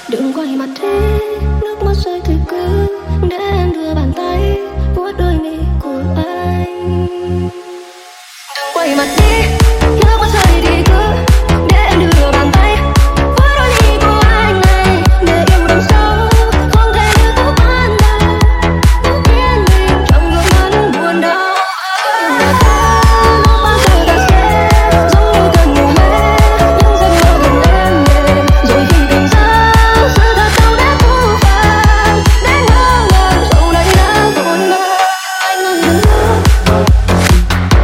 Đừng quay mặt đi, nước mắt rơi thì cứ để em đưa bàn tay vuốt đôi mi của anh. Đừng quay mặt đi.